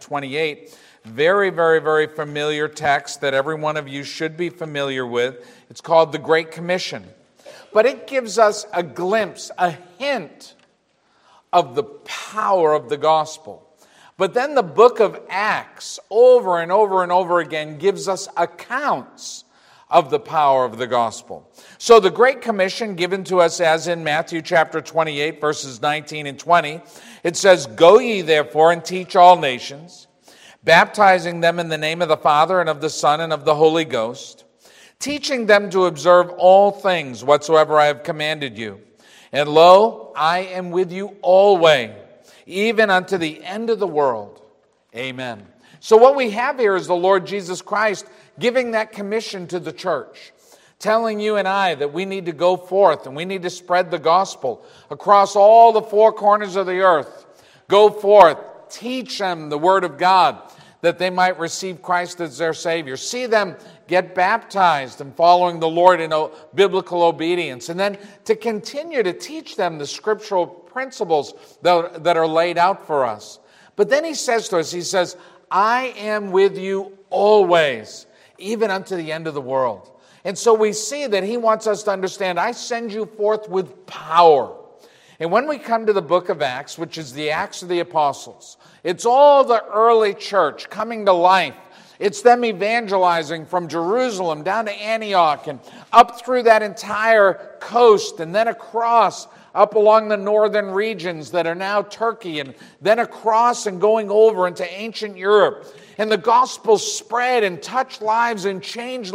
28. Very, very, very familiar text that every one of you should be familiar with. It's called the Great Commission. But it gives us a glimpse, a hint of the power of the gospel. But then the book of Acts, over and over and over again, gives us accounts of the power of the gospel. So the Great Commission given to us as in Matthew chapter 28, verses 19 and 20, it says, "Go ye therefore and teach all nations, baptizing them in the name of the Father and of the Son and of the Holy Ghost, teaching them to observe all things whatsoever I have commanded you. And lo, I am with you always, even unto the end of the world. Amen." So what we have here is the Lord Jesus Christ giving that commission to the church, telling you and I that we need to go forth and we need to spread the gospel across all the four corners of the earth. Go forth, teach them the word of God, that they might receive Christ as their Savior. See them get baptized and following the Lord in biblical obedience. And then to continue to teach them the scriptural principles that are laid out for us. But then he says to us, he says, "I am with you always, even unto the end of the world." And so we see that he wants us to understand, I send you forth with power. And when we come to the book of Acts, which is the Acts of the Apostles, it's all the early church coming to life. It's them evangelizing from Jerusalem down to Antioch and up through that entire coast and then across up along the northern regions that are now Turkey and then across and going over into ancient Europe. And the gospel spread and touched lives and changed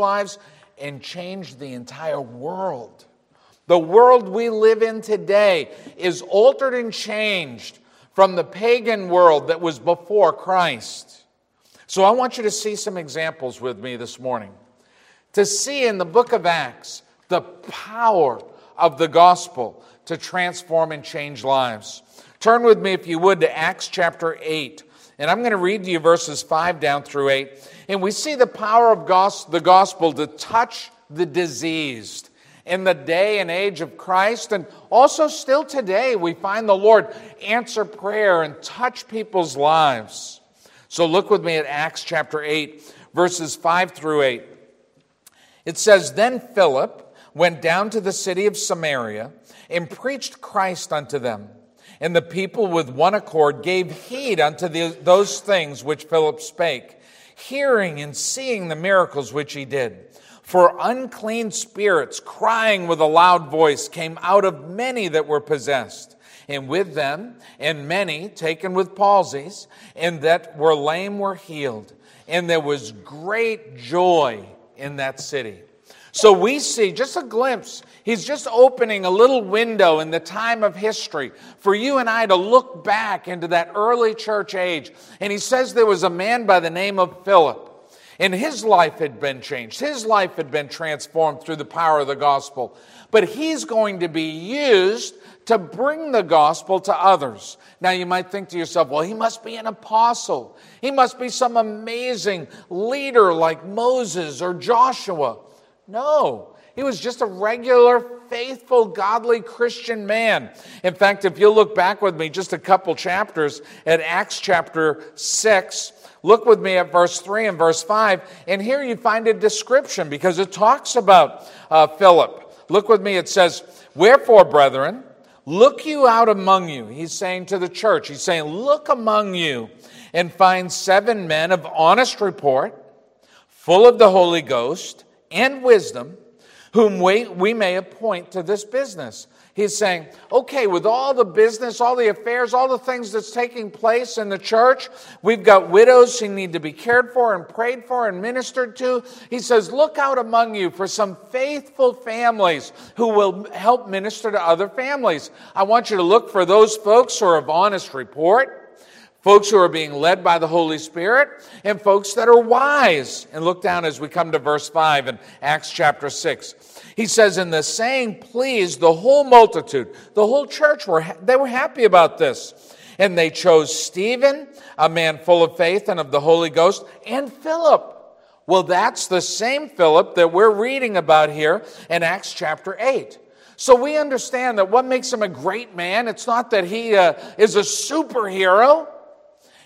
the entire world. The world we live in today is altered and changed from the pagan world that was before Christ. So I want you to see some examples with me this morning. To see in the book of Acts the power of the gospel to transform and change lives. Turn with me, if you would, to Acts chapter 8. And I'm going to read to you verses 5 down through 8. And we see the power of the gospel to touch the diseased in the day and age of Christ. And also still today, we find the Lord answer prayer and touch people's lives. So look with me at Acts chapter 8, verses 5 through 8. It says, "Then Philip went down to the city of Samaria and preached Christ unto them. And the people with one accord gave heed unto those things which Philip spake, hearing and seeing the miracles which he did. For unclean spirits, crying with a loud voice, came out of many that were possessed. And with them, and many taken with palsies, and that were lame were healed. And there was great joy in that city." So we see just a glimpse. He's just opening a little window in the time of history for you and I to look back into that early church age. And he says there was a man by the name of Philip. And his life had been changed. His life had been transformed through the power of the gospel. But he's going to be used to bring the gospel to others. Now you might think to yourself, well, he must be an apostle. He must be some amazing leader like Moses or Joshua. No, he was just a regular, faithful, godly Christian man. In fact, if you'll look back with me just a couple chapters at Acts chapter 6, look with me at verse 3 and verse 5, and here you find a description because it talks about Philip. Look with me, it says, "Wherefore, brethren, look you out among you." He's saying to the church, he's saying, look among you and find 7 men of honest report, full of the Holy Ghost and wisdom, whom we may appoint to this business. He's saying, okay, with all the business, all the affairs, all the things that's taking place in the church, we've got widows who need to be cared for and prayed for and ministered to. He says, look out among you for some faithful families who will help minister to other families. I want you to look for those folks who are of honest report, folks who are being led by the Holy Spirit, and folks that are wise. And look down as we come to verse 5 in Acts chapter 6. He says, "And the saying pleased the whole multitude." The whole church, they were happy about this. "And they chose Stephen, a man full of faith and of the Holy Ghost, and Philip." Well, that's the same Philip that we're reading about here in Acts chapter 8. So we understand that what makes him a great man, it's not that he is a superhero.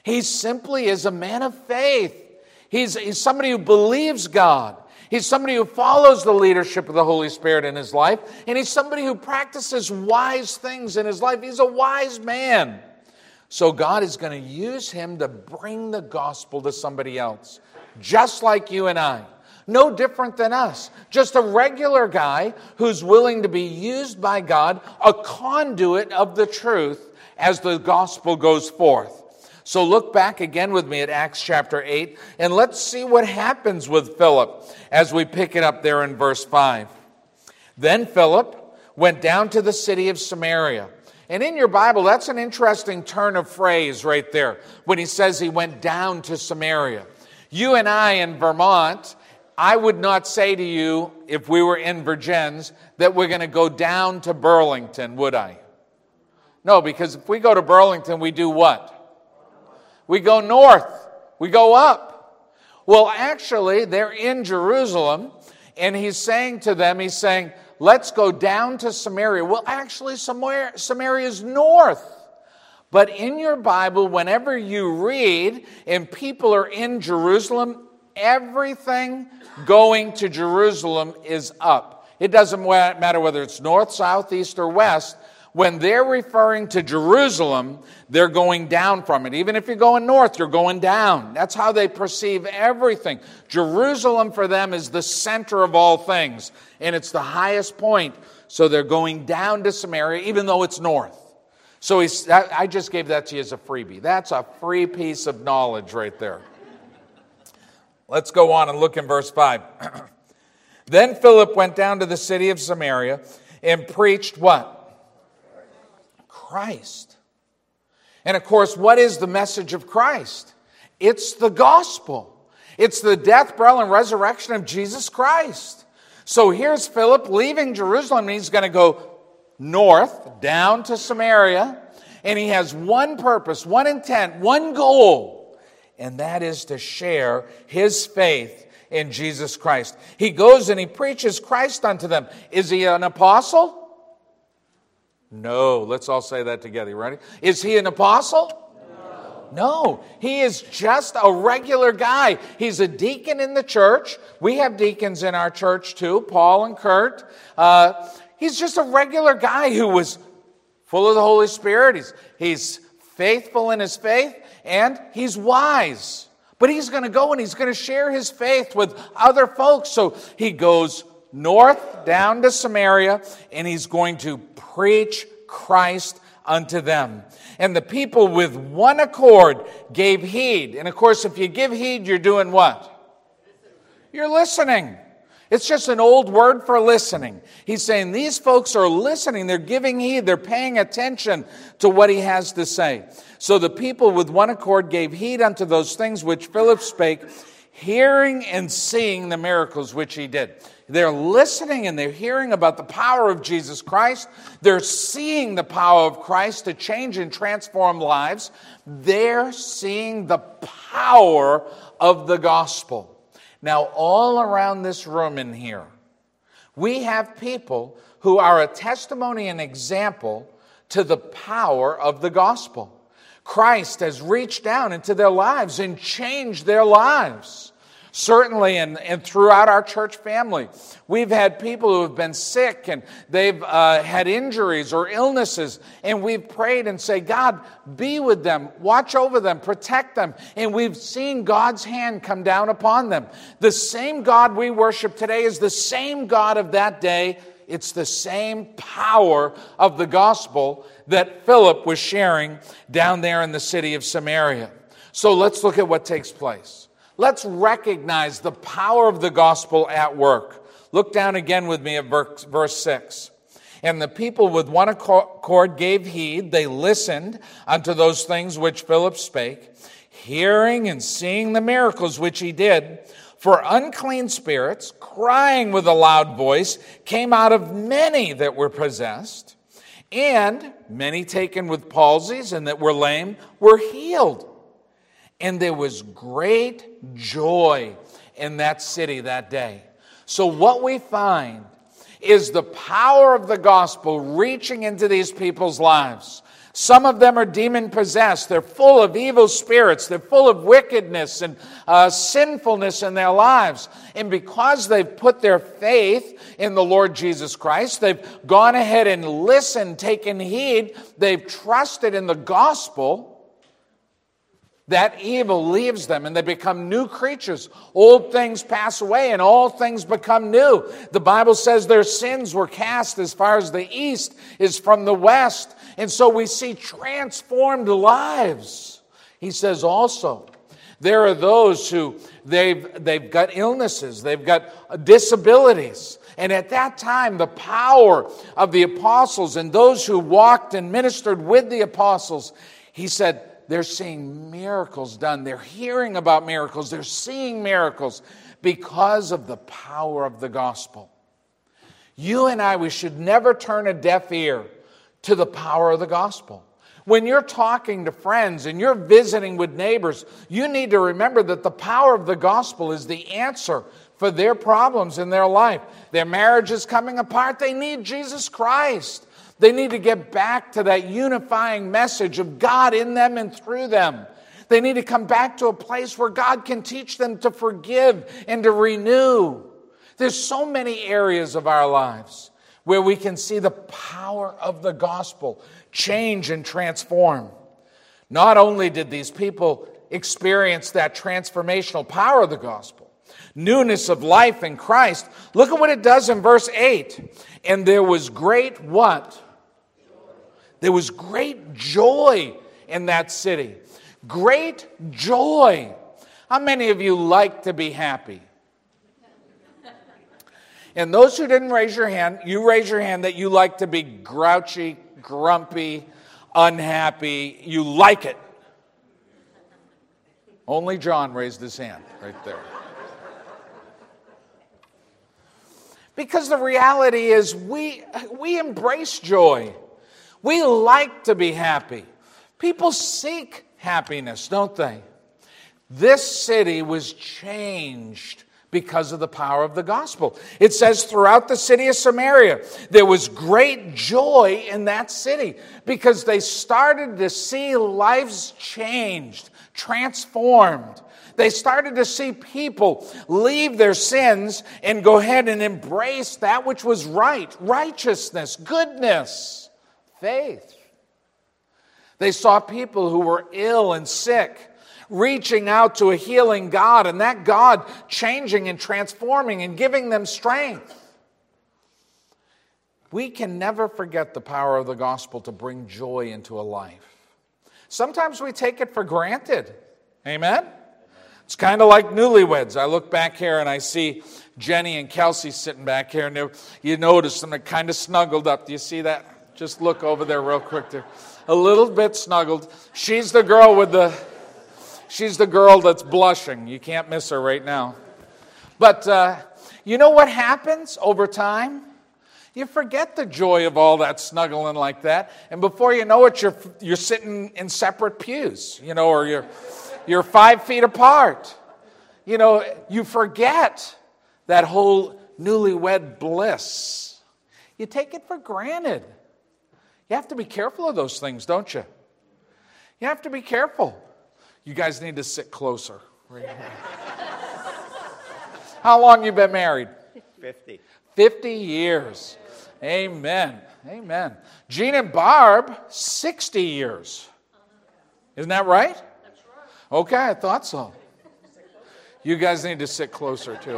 He simply is a man of faith. He's somebody who believes God. He's somebody who follows the leadership of the Holy Spirit in his life. And he's somebody who practices wise things in his life. He's a wise man. So God is going to use him to bring the gospel to somebody else. Just like you and I. No different than us. Just a regular guy who's willing to be used by God, a conduit of the truth as the gospel goes forth. So look back again with me at Acts chapter 8, and let's see what happens with Philip as we pick it up there in verse 5. Then Philip went down to the city of Samaria. And in your Bible, that's an interesting turn of phrase right there, when he says he went down to Samaria. You and I in Vermont, I would not say to you, if we were in Virgins, that we're going to go down to Burlington, would I? No, because if we go to Burlington, we do what? We go north. We go up. Well, actually, they're in Jerusalem, and he's saying to them, let's go down to Samaria. Well, actually, Samaria is north. But in your Bible, whenever you read, and people are in Jerusalem, everything going to Jerusalem is up. It doesn't matter whether it's north, south, east, or west. When they're referring to Jerusalem, they're going down from it. Even if you're going north, you're going down. That's how they perceive everything. Jerusalem for them is the center of all things, and it's the highest point. So they're going down to Samaria, even though it's north. So I just gave that to you as a freebie. That's a free piece of knowledge right there. Let's go on and look in verse 5. Then Philip went down to the city of Samaria and preached what? Christ. And of course, what is the message of Christ? It's the gospel. It's the death, burial, and resurrection of Jesus Christ. So here's Philip leaving Jerusalem, and he's going to go north, down to Samaria, and he has one purpose, one intent, one goal, and that is to share his faith in Jesus Christ. He goes and he preaches Christ unto them. Is he an apostle? No. Let's all say that together. You ready? Is he an apostle? No. He is just a regular guy. He's a deacon in the church. We have deacons in our church too, Paul and Kurt. He's just a regular guy who was full of the Holy Spirit. He's faithful in his faith, and he's wise. But he's going to go and he's going to share his faith with other folks. So he goes north down to Samaria, and he's going to preach Christ unto them. And the people with one accord gave heed. And of course, if you give heed, you're doing what? You're listening. It's just an old word for listening. He's saying these folks are listening. They're giving heed. They're paying attention to what he has to say. So the people with one accord gave heed unto those things which Philip spake, hearing and seeing the miracles which he did. They're listening and they're hearing about the power of Jesus Christ. They're seeing the power of Christ to change and transform lives. They're seeing the power of the gospel. Now, all around this room in here, we have people who are a testimony and example to the power of the gospel. Christ has reached down into their lives and changed their lives. Certainly, and throughout our church family, we've had people who have been sick and they've had injuries or illnesses, and we've prayed and say, God, be with them, watch over them, protect them, and we've seen God's hand come down upon them. The same God we worship today is the same God of that day. It's the same power of the gospel that Philip was sharing down there in the city of Samaria. So let's look at what takes place. Let's recognize the power of the gospel at work. Look down again with me at verse 6. And the people with one accord gave heed. They listened unto those things which Philip spake, hearing and seeing the miracles which he did. For unclean spirits, crying with a loud voice, came out of many that were possessed. And many taken with palsies and that were lame were healed. And there was great joy in that city that day. So what we find is the power of the gospel reaching into these people's lives. Some of them are demon-possessed. They're full of evil spirits. They're full of wickedness and sinfulness in their lives. And because they've put their faith in the Lord Jesus Christ, they've gone ahead and listened, taken heed, they've trusted in the gospel, that evil leaves them and they become new creatures. Old things pass away and all things become new. The Bible says their sins were cast as far as the east is from the west. And so we see transformed lives. He says also, there are those who they've got illnesses, they've got disabilities. And at that time, the power of the apostles and those who walked and ministered with the apostles, he said, they're seeing miracles done. They're hearing about miracles. They're seeing miracles because of the power of the gospel. You and I, we should never turn a deaf ear to the power of the gospel. When you're talking to friends and you're visiting with neighbors, you need to remember that the power of the gospel is the answer for their problems in their life. Their marriage is coming apart. They need Jesus Christ. They need to get back to that unifying message of God in them and through them. They need to come back to a place where God can teach them to forgive and to renew. There's so many areas of our lives where we can see the power of the gospel change and transform. Not only did these people experience that transformational power of the gospel, newness of life in Christ, look at what it does in verse 8. And there was great what? There was great joy in that city. Great joy. How many of you like to be happy? And those who didn't raise your hand, you raise your hand that you like to be grouchy, grumpy, unhappy. You like it. Only John raised his hand right there. Because the reality is we embrace joy. We like to be happy. People seek happiness, don't they? This city was changed because of the power of the gospel. It says throughout the city of Samaria, there was great joy in that city because they started to see lives changed, transformed. They started to see people leave their sins and go ahead and embrace that which was right, righteousness, goodness, faith. They saw people who were ill and sick, reaching out to a healing God, and that God changing and transforming and giving them strength. We can never forget the power of the gospel to bring joy into a life. Sometimes we take it for granted. Amen? It's kind of like newlyweds. I look back here and I see Jenny and Kelsey sitting back here, and you notice them, they're kind of snuggled up. Do you see that? Just look over there real quick. They're a little bit snuggled. She's the girl that's blushing. You can't miss her right now. But you know what happens over time? You forget the joy of all that snuggling like that, and before you know it, you're sitting in separate pews, or you're 5 feet apart. You forget that whole newlywed bliss. You take it for granted. You have to be careful of those things, don't you? You have to be careful. You guys need to sit closer. Right here. How long you been married? 50. 50 years. Amen. Amen. Gene and Barb, 60 years. Isn't that right? That's right. Okay, I thought so. You guys need to sit closer, too.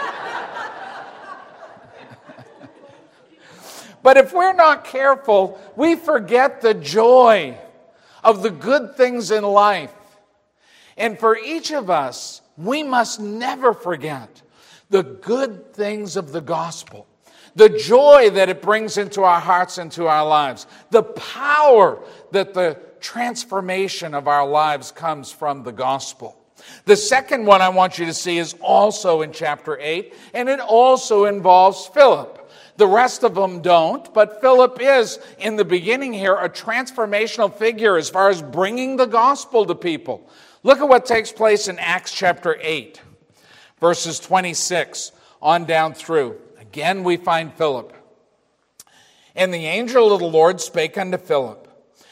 But if we're not careful, we forget the joy of the good things in life. And for each of us, we must never forget the good things of the gospel, the joy that it brings into our hearts and to our lives, the power that the transformation of our lives comes from the gospel. The second one I want you to see is also in chapter 8, and it also involves Philip. The rest of them don't, but Philip is, in the beginning here, a transformational figure as far as bringing the gospel to people. Look at what takes place in Acts chapter 8, verses 26 on down through. Again, we find Philip. And the angel of the Lord spake unto Philip,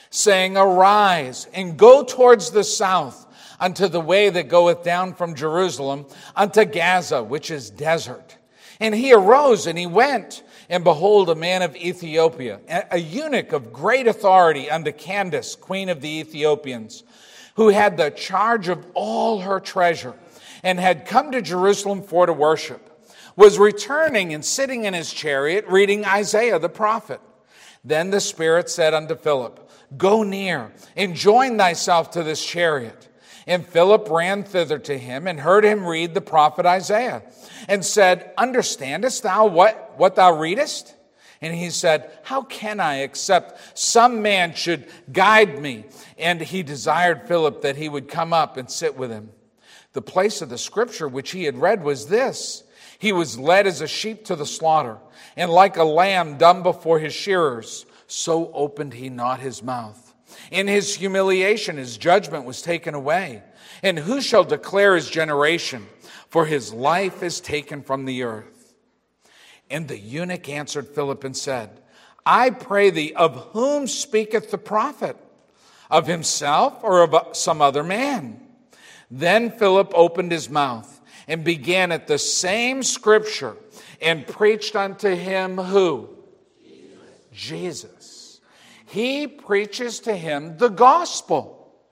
saying, Arise, and go towards the south, unto the way that goeth down from Jerusalem, unto Gaza, which is desert. And he arose, and he went, and behold, a man of Ethiopia, a eunuch of great authority unto Candace, queen of the Ethiopians, who had the charge of all her treasure, and had come to Jerusalem for to worship, was returning and sitting in his chariot, reading Isaiah the prophet. Then the Spirit said unto Philip, Go near, and join thyself to this chariot. And Philip ran thither to him, and heard him read the prophet Isaiah, and said, Understandest thou what thou readest? And he said, How can I, except some man should guide me? And he desired Philip that he would come up and sit with him. The place of the scripture which he had read was this: He was led as a sheep to the slaughter, and like a lamb dumb before his shearers, so opened he not his mouth. In his humiliation his judgment was taken away. And who shall declare his generation? For his life is taken from the earth. And the eunuch answered Philip and said, I pray thee, of whom speaketh the prophet? Of himself or of some other man? Then Philip opened his mouth and began at the same scripture and preached unto him who? Jesus. He preaches to him the gospel.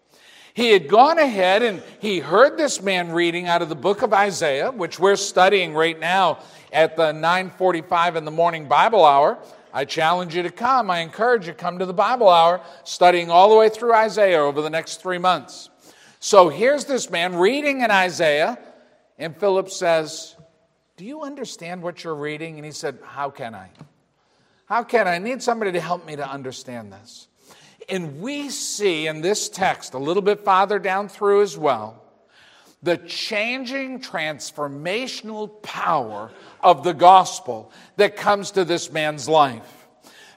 He had gone ahead and he heard this man reading out of the book of Isaiah, which we're studying right now at the 9:45 in the morning Bible hour. I challenge you to come. I encourage you to come to the Bible hour, studying all the way through Isaiah over the next 3 months. So here's this man reading in Isaiah, and Philip says, Do you understand what you're reading? And he said, How can I? How can I? I need somebody to help me to understand this. And we see in this text, a little bit farther down through as well, the changing, transformational power of the gospel that comes to this man's life.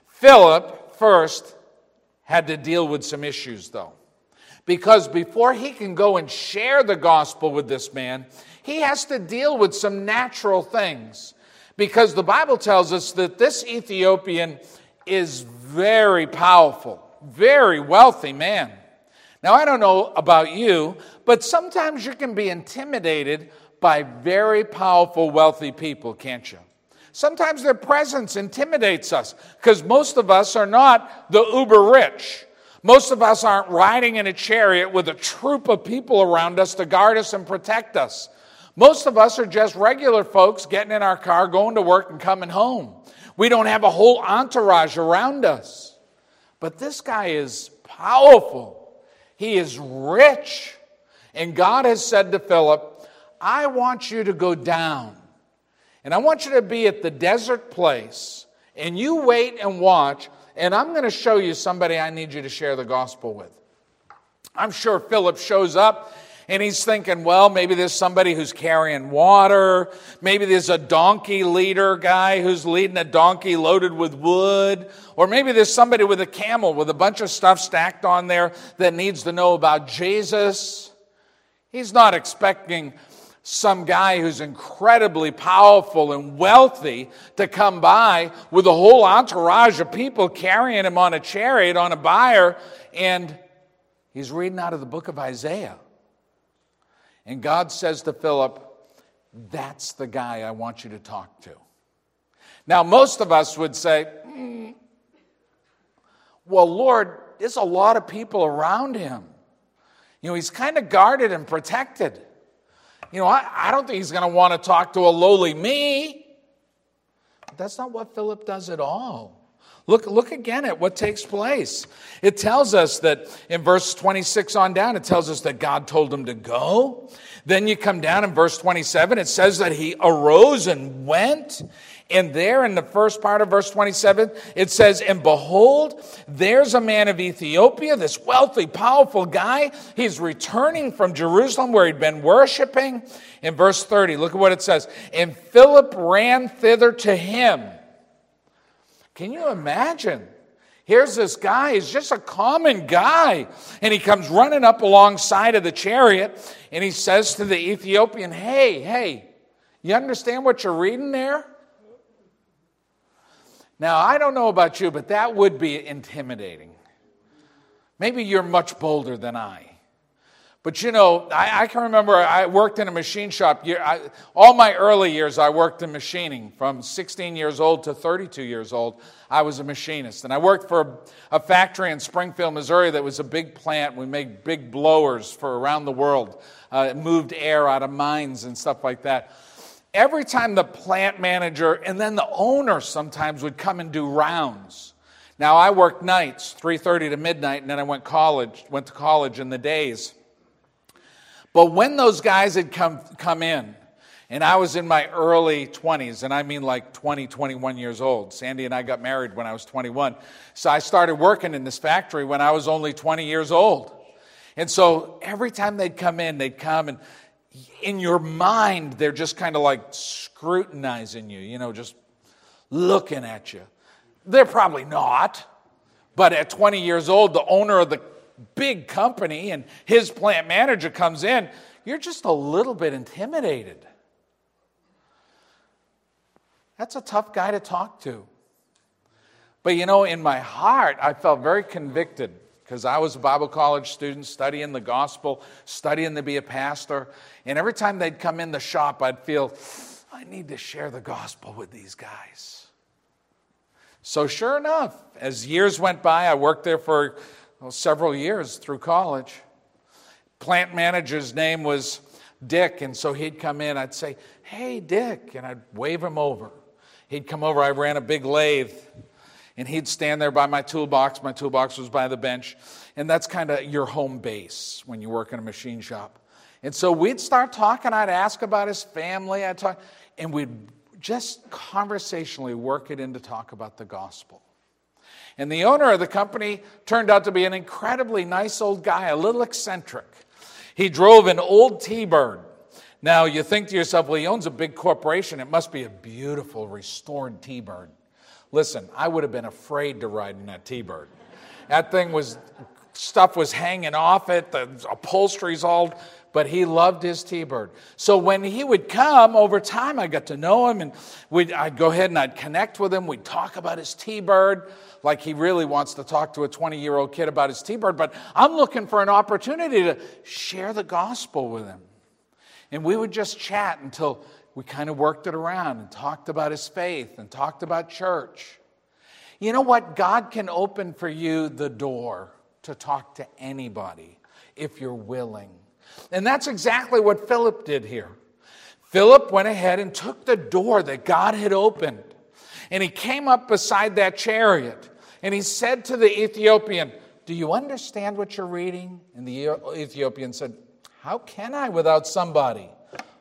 Philip first had to deal with some issues, though. Because before he can go and share the gospel with this man, he has to deal with some natural things. Because the Bible tells us that this Ethiopian is very powerful, very wealthy man. Now, I don't know about you, but sometimes you can be intimidated by very powerful, wealthy people, can't you? Sometimes their presence intimidates us because most of us are not the uber rich. Most of us aren't riding in a chariot with a troop of people around us to guard us and protect us. Most of us are just regular folks getting in our car, going to work, and coming home. We don't have a whole entourage around us. But this guy is powerful. He is rich. And God has said to Philip, I want you to go down. And I want you to be at the desert place. And you wait and watch. And I'm going to show you somebody I need you to share the gospel with. I'm sure Philip shows up. And he's thinking, well, maybe there's somebody who's carrying water. Maybe there's a donkey leader guy who's leading a donkey loaded with wood. Or maybe there's somebody with a camel with a bunch of stuff stacked on there that needs to know about Jesus. He's not expecting some guy who's incredibly powerful and wealthy to come by with a whole entourage of people carrying him on a chariot, on a bier. And he's reading out of the book of Isaiah. And God says to Philip, that's the guy I want you to talk to. Now, most of us would say, well, Lord, there's a lot of people around him. You know, he's kind of guarded and protected. You know, I don't think he's going to want to talk to a lowly me. But that's not what Philip does at all. Look again at what takes place. It tells us that in verse 26 on down, it tells us that God told him to go. Then you come down in verse 27, it says that he arose and went. And there in the first part of verse 27, it says, and behold, there's a man of Ethiopia, this wealthy, powerful guy. He's returning from Jerusalem where he'd been worshiping. In verse 30, look at what it says. And Philip ran thither to him. Can you imagine? Here's this guy, he's just a common guy. And he comes running up alongside of the chariot, and he says to the Ethiopian, hey, you understand what you're reading there? Now, I don't know about you, but that would be intimidating. Maybe you're much bolder than I. But I can remember I worked in a machine shop. All my early years I worked in machining. From 16 years old to 32 years old, I was a machinist. And I worked for a factory in Springfield, Missouri that was a big plant. We made big blowers for around the world. It moved air out of mines and stuff like that. Every time the plant manager and then the owner sometimes would come and do rounds. Now I worked nights, 3:30 to midnight, and then I went to college in the days. But when those guys had come in, and I was in my early 20s, and I mean like 20, 21 years old. Sandy and I got married when I was 21. So I started working in this factory when I was only 20 years old. And so every time they'd come in, and in your mind, they're just kind of like scrutinizing you, just looking at you. They're probably not. But at 20 years old, the owner of the big company and his plant manager comes in, you're just a little bit intimidated. That's a tough guy to talk to. But in my heart, I felt very convicted because I was a Bible college student studying the gospel, studying to be a pastor. And every time they'd come in the shop, I'd feel, I need to share the gospel with these guys. So sure enough, as years went by, I worked there for several years through college. Plant manager's name was Dick, and so he'd come in. I'd say, hey, Dick, and I'd wave him over. He'd come over. I ran a big lathe, and he'd stand there by my toolbox. My toolbox was by the bench, and that's kind of your home base when you work in a machine shop. And so we'd start talking. I'd ask about his family. I'd talk, and we'd just conversationally work it in to talk about the gospel. And the owner of the company turned out to be an incredibly nice old guy, a little eccentric. He drove an old T-Bird. Now, you think to yourself, well, he owns a big corporation. It must be a beautiful, restored T-Bird. Listen, I would have been afraid to ride in that T-Bird. That thing stuff was hanging off it, the upholstery's all, but he loved his T-Bird. So when he would come, over time, I got to know him, and I'd go ahead and I'd connect with him. We'd talk about his T-Bird, like he really wants to talk to a 20-year-old kid about his T-Bird, but I'm looking for an opportunity to share the gospel with him. And we would just chat until we kind of worked it around and talked about his faith and talked about church. You know what? God can open for you the door to talk to anybody if you're willing. And that's exactly what Philip did here. Philip went ahead and took the door that God had opened. And he came up beside that chariot. And he said to the Ethiopian, do you understand what you're reading? And the Ethiopian said, how can I without somebody?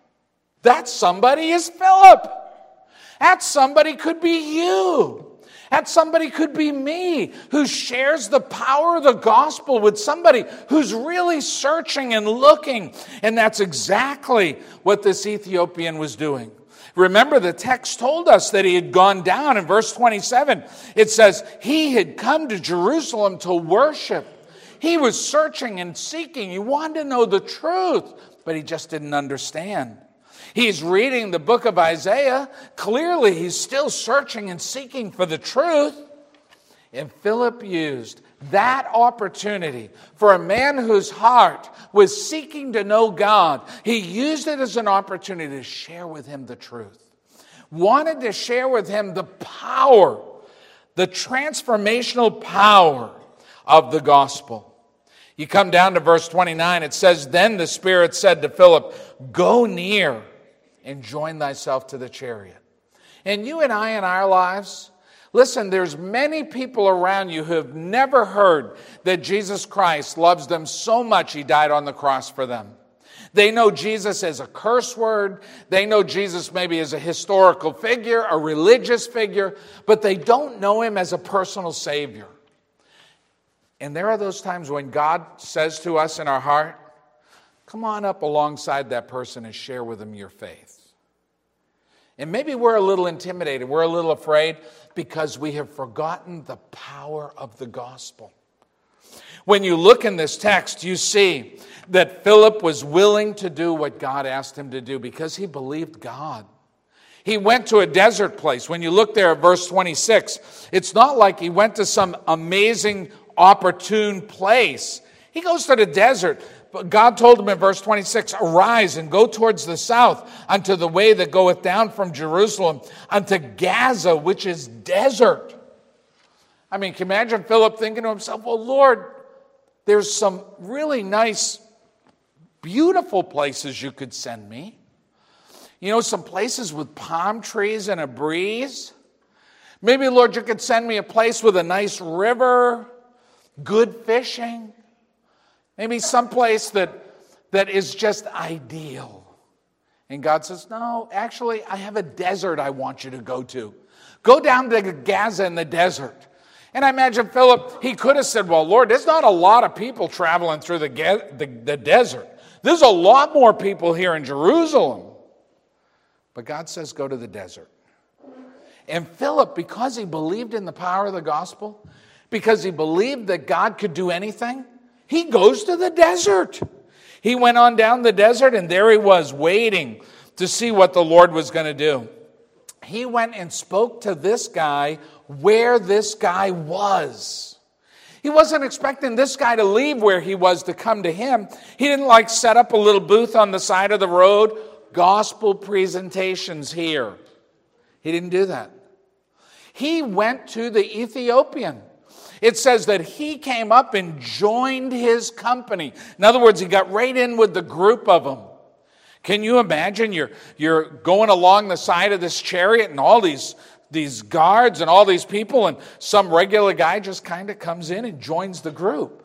That somebody is Philip. That somebody could be you. That somebody could be me, who shares the power of the gospel with somebody who's really searching and looking. And that's exactly what this Ethiopian was doing. Remember, the text told us that he had gone down. In verse 27, it says, he had come to Jerusalem to worship. He was searching and seeking. He wanted to know the truth, but he just didn't understand. He's reading the book of Isaiah. Clearly, he's still searching and seeking for the truth. And Philip used that opportunity for a man whose heart was seeking to know God. He used it as an opportunity to share with him the truth. Wanted to share with him the power, the transformational power of the gospel. You come down to verse 29, it says, then the Spirit said to Philip, go near and join thyself to the chariot. And you and I in our lives, listen, there's many people around you who have never heard that Jesus Christ loves them so much he died on the cross for them. They know Jesus as a curse word. They know Jesus maybe as a historical figure, a religious figure, but they don't know him as a personal Savior. And there are those times when God says to us in our heart, come on up alongside that person and share with them your faith. And maybe we're a little intimidated, we're a little afraid because we have forgotten the power of the gospel. When you look in this text, you see that Philip was willing to do what God asked him to do because he believed God. He went to a desert place. When you look there at verse 26, it's not like he went to some amazing opportune place. He goes to the desert. But God told him in verse 26, arise and go towards the south unto the way that goeth down from Jerusalem unto Gaza, which is desert. I mean, can you imagine Philip thinking to himself, well, Lord, there's some really nice, beautiful places you could send me. You know, some places with palm trees and a breeze. Maybe, Lord, you could send me a place with a nice river, good fishing. Maybe someplace that is just ideal. And God says, no, actually, I have a desert I want you to go to. Go down to Gaza in the desert. And I imagine Philip, he could have said, well, Lord, there's not a lot of people traveling through the desert. There's a lot more people here in Jerusalem. But God says, go to the desert. And Philip, because he believed in the power of the gospel, because he believed that God could do anything, he goes to the desert. He went on down the desert, and there he was waiting to see what the Lord was going to do. He went and spoke to this guy where this guy was. He wasn't expecting this guy to leave where he was to come to him. He didn't set up a little booth on the side of the road. Gospel presentations here. He didn't do that. He went to the Ethiopian. It says that he came up and joined his company. In other words, he got right in with the group of them. Can you imagine? You're going along the side of this chariot and all these guards and all these people, and some regular guy just kind of comes in and joins the group.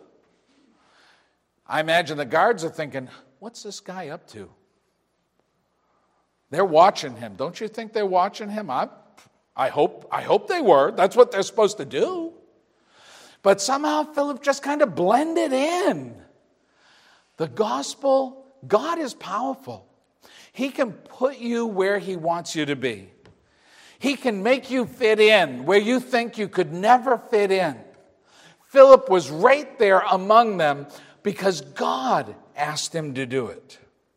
I imagine the guards are thinking, what's this guy up to? They're watching him. Don't you think they're watching him? I hope they were. That's what they're supposed to do. But somehow Philip just kind of blended in. The gospel, God is powerful. He can put you where he wants you to be. He can make you fit in where you think you could never fit in. Philip was right there among them because God asked him to do it.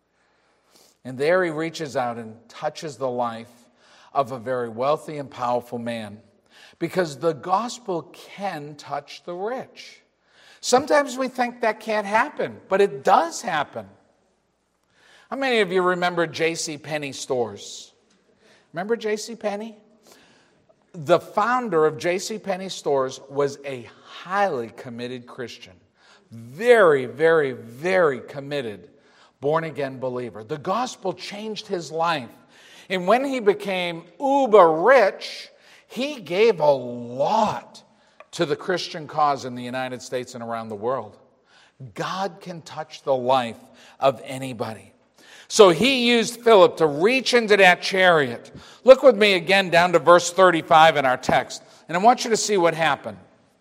And there he reaches out and touches the life of a very wealthy and powerful man. Because the gospel can touch the rich. Sometimes we think that can't happen, but it does happen. How many of you remember J.C. Penney stores? Remember J.C. Penney? The founder of J.C. Penney stores was a highly committed Christian. Very, very, very committed born-again believer. The gospel changed his life. And when he became uber rich, he gave a lot to the Christian cause in the United States and around the world. God can touch the life of anybody. So he used Philip to reach into that chariot. Look with me again down to verse 35 in our text. And I want you to see what happened.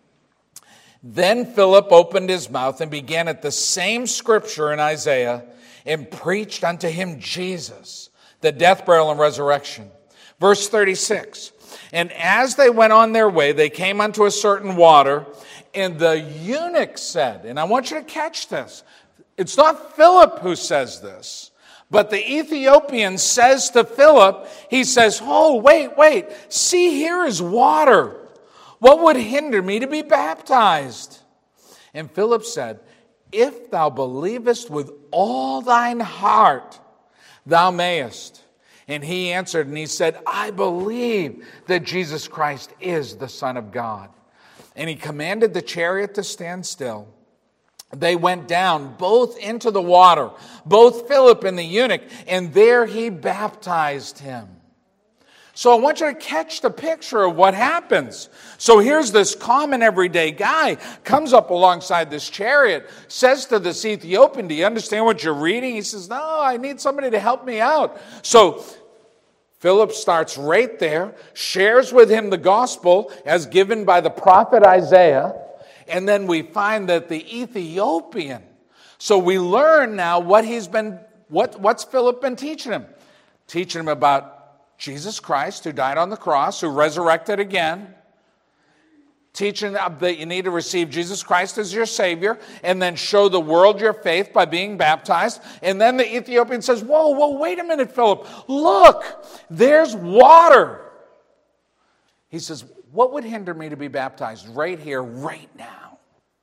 Then Philip opened his mouth and began at the same scripture in Isaiah and preached unto him Jesus, the death, burial, and resurrection. Verse 36. And as they went on their way, they came unto a certain water, and the eunuch said, and I want you to catch this, it's not Philip who says this, but the Ethiopian says to Philip, he says, oh, wait, see, here is water. What would hinder me to be baptized? And Philip said, if thou believest with all thine heart, thou mayest. And he answered and he said, I believe that Jesus Christ is the Son of God. And he commanded the chariot to stand still. They went down both into the water, both Philip and the eunuch, and there he baptized him. So I want you to catch the picture of what happens. So here's this common everyday guy, comes up alongside this chariot, says to this Ethiopian, do you understand what you're reading? He says, no, I need somebody to help me out. So Philip starts right there, shares with him the gospel as given by the prophet Isaiah, and then we find that the Ethiopian, so we learn now what's Philip been teaching him? Teaching him about Jesus Christ, who died on the cross, who resurrected again. Teaching that you need to receive Jesus Christ as your Savior, and then show the world your faith by being baptized. And then the Ethiopian says, whoa, wait a minute, Philip. Look, there's water. He says, what would hinder me to be baptized right here, right now?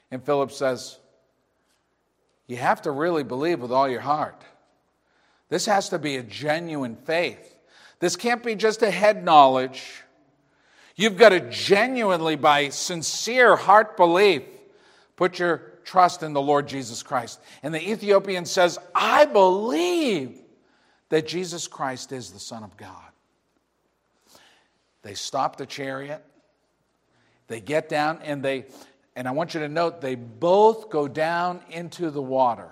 And Philip says, you have to really believe with all your heart. This has to be a genuine faith. This can't be just a head knowledge. You've got to genuinely, by sincere heart belief, put your trust in the Lord Jesus Christ. And the Ethiopian says, I believe that Jesus Christ is the Son of God. They stop the chariot. They get down, and I want you to note, they both go down into the water.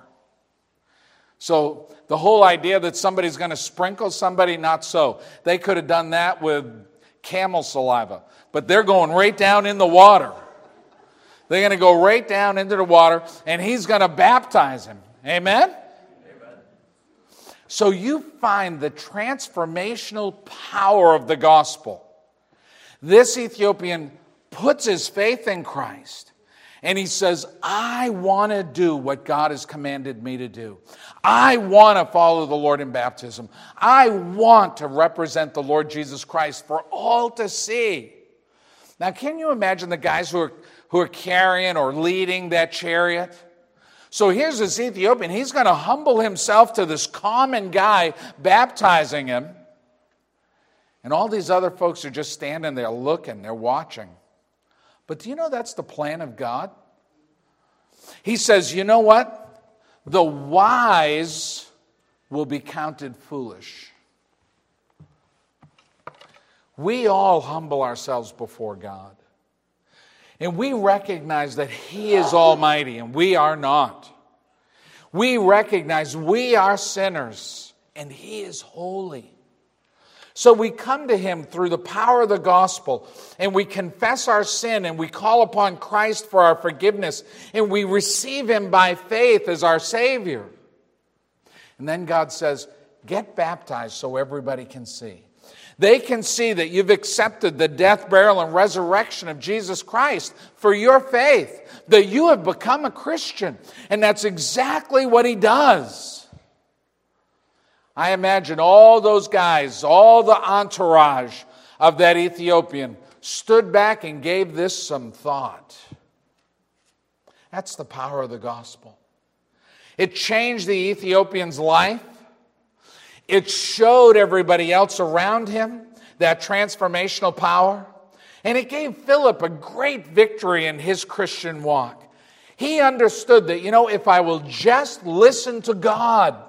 So the whole idea that somebody's going to sprinkle somebody, not so. They could have done that with camel saliva, but they're going right down in the water. They're going to go right down into the water, and he's going to baptize him. Amen? Amen. So you find the transformational power of the gospel. This Ethiopian puts his faith in Christ, and he says, I want to do what God has commanded me to do. I want to follow the Lord in baptism. I want to represent the Lord Jesus Christ for all to see. Now, can you imagine the guys who are carrying or leading that chariot? So here's this Ethiopian. He's going to humble himself to this common guy baptizing him. And all these other folks are just standing there looking, they're watching. But do you know that's the plan of God? He says, you know what? The wise will be counted foolish. We all humble ourselves before God. And we recognize that He is almighty and we are not. We recognize we are sinners and He is holy. So we come to Him through the power of the gospel, and we confess our sin, and we call upon Christ for our forgiveness, and we receive Him by faith as our Savior. And then God says, get baptized so everybody can see. They can see that you've accepted the death, burial, and resurrection of Jesus Christ for your faith, that you have become a Christian. And that's exactly what He does. I imagine all those guys, all the entourage of that Ethiopian stood back and gave this some thought. That's the power of the gospel. It changed the Ethiopian's life. It showed everybody else around him that transformational power. And it gave Philip a great victory in his Christian walk. He understood that, if I will just listen to God,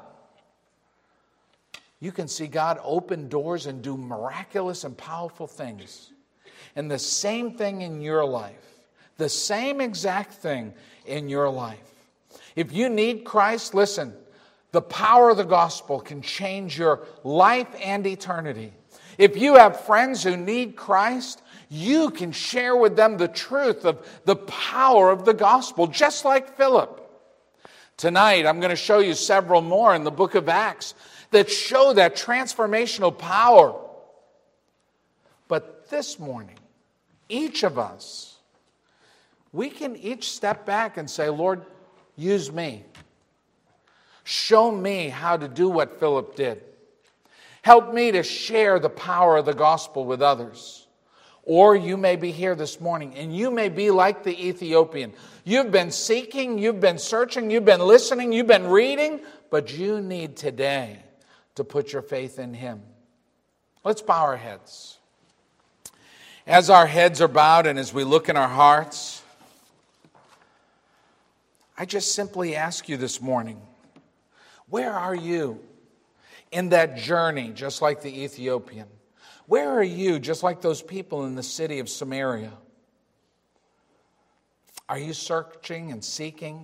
you can see God open doors and do miraculous and powerful things. And the same thing in your life. The same exact thing in your life. If you need Christ, listen, the power of the gospel can change your life and eternity. If you have friends who need Christ, you can share with them the truth of the power of the gospel, just like Philip. Tonight, I'm going to show you several more in the book of Acts that show that transformational power. But this morning, each of us, we can each step back and say, Lord, use me. Show me how to do what Philip did. Help me to share the power of the gospel with others. Or you may be here this morning and you may be like the Ethiopian. You've been seeking, you've been searching, you've been listening, you've been reading, but you need today to put your faith in Him. Let's bow our heads. As our heads are bowed and as we look in our hearts, I just simply ask you this morning, where are you in that journey, just like the Ethiopian? Where are you, just like those people in the city of Samaria? Are you searching and seeking?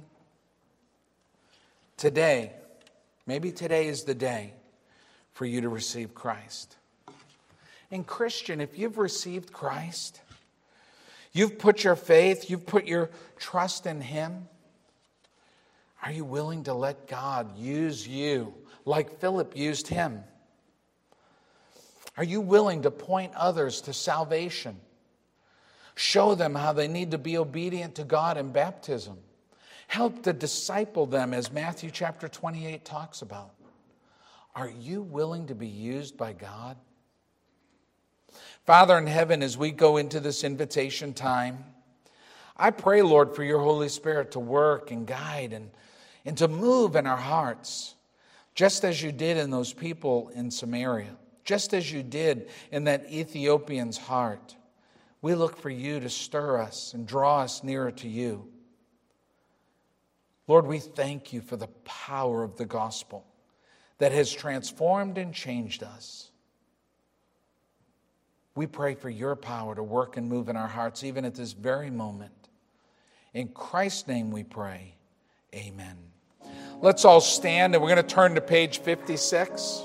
Today, maybe today is the day for you to receive Christ. And Christian, if you've received Christ, you've put your faith, you've put your trust in Him, are you willing to let God use you like Philip used him? Are you willing to point others to salvation? Show them how they need to be obedient to God in baptism. Help to disciple them as Matthew chapter 28 talks about. Are you willing to be used by God? Father in heaven, as we go into this invitation time, I pray, Lord, for your Holy Spirit to work and guide and to move in our hearts, just as you did in those people in Samaria, just as you did in that Ethiopian's heart. We look for you to stir us and draw us nearer to you. Lord, we thank you for the power of the gospel that has transformed and changed us. We pray for your power to work and move in our hearts even at this very moment. In Christ's name we pray, amen. Let's all stand and we're going to turn to page 56.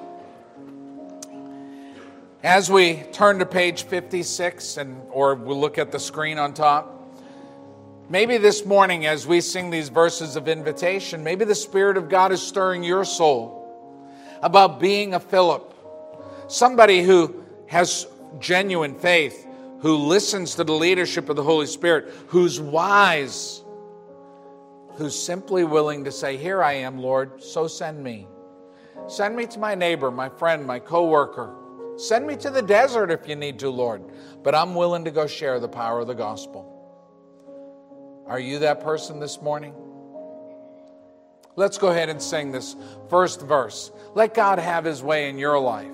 As we turn to page 56, or we'll look at the screen on top, maybe this morning as we sing these verses of invitation, maybe the Spirit of God is stirring your soul about being a Philip, somebody who has genuine faith, who listens to the leadership of the Holy Spirit, who's wise, who's simply willing to say, here I am, Lord, so send me. Send me to my neighbor, my friend, my coworker. Send me to the desert if you need to, Lord. But I'm willing to go share the power of the gospel. Are you that person this morning? Let's go ahead and sing this first verse. Let God have his way in your life.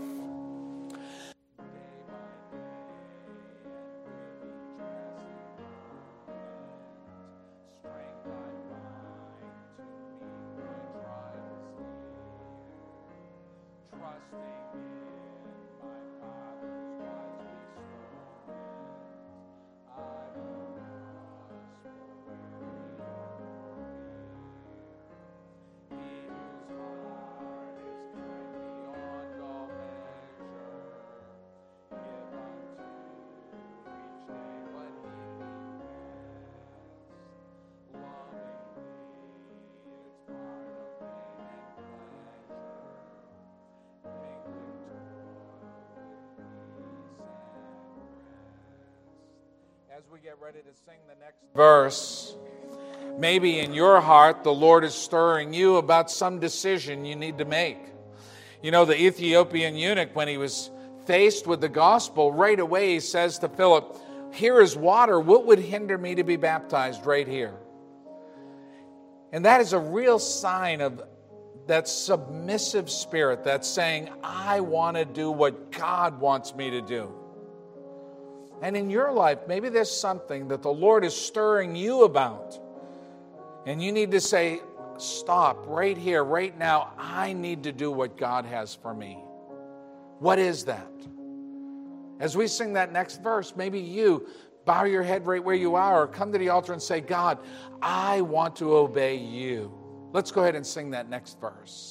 As we get ready to sing the next verse, maybe in your heart the Lord is stirring you about some decision you need to make. You know, the Ethiopian eunuch, when he was faced with the gospel, right away he says to Philip, here is water. What would hinder me to be baptized right here? And that is a real sign of that submissive spirit that's saying, I want to do what God wants me to do. And in your life, maybe there's something that the Lord is stirring you about. And you need to say, stop right here, right now. I need to do what God has for me. What is that? As we sing that next verse, maybe you bow your head right where you are or come to the altar and say, God, I want to obey you. Let's go ahead and sing that next verse.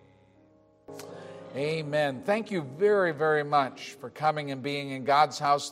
Amen. Thank you very, very much for coming and being in God's house